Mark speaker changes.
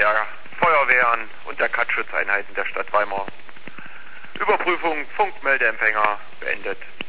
Speaker 1: der Feuerwehren und der Katzschutzeinheiten der Stadt Weimar. Überprüfung Funkmeldeempfänger beendet.